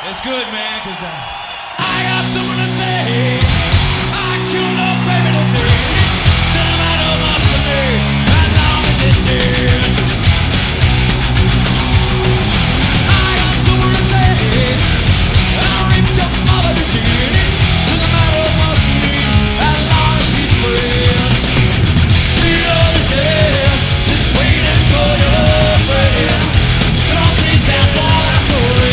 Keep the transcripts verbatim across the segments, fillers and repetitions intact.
It's good, man, because uh, I got something to say. I killed a baby today. Doesn't matter much to me as long as it's dead. I got something to say. I raped your mother today. Doesn't matter much to me as long as she's free. Sweet love is dead, just waiting for your friend. Don't see that one last story.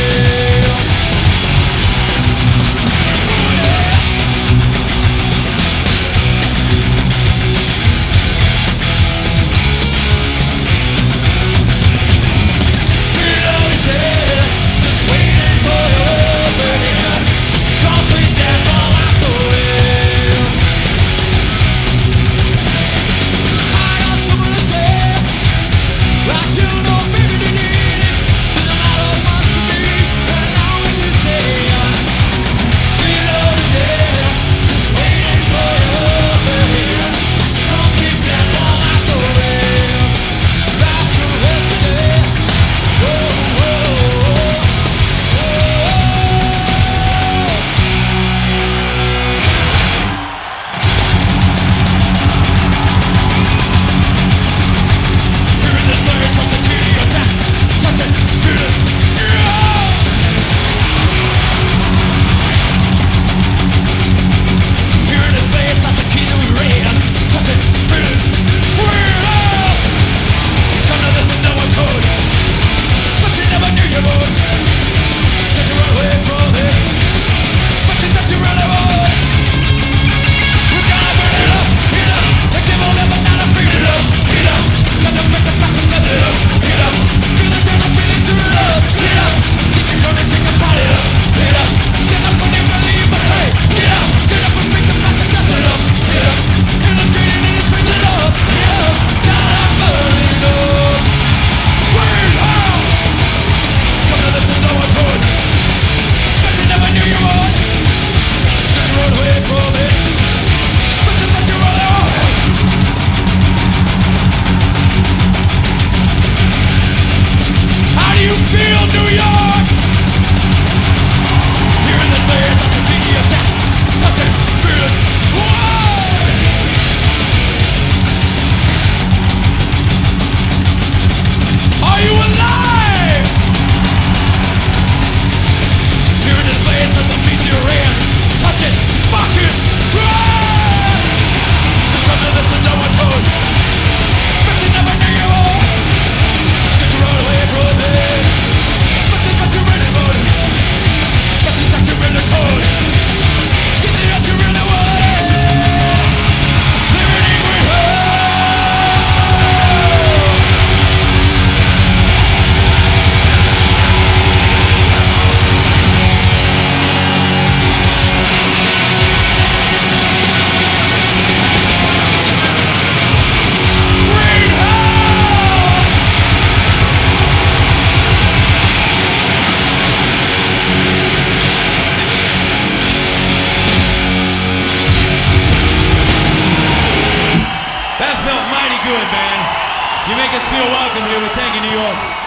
that felt mighty good, man. You make us feel welcome here. We thank you, New York.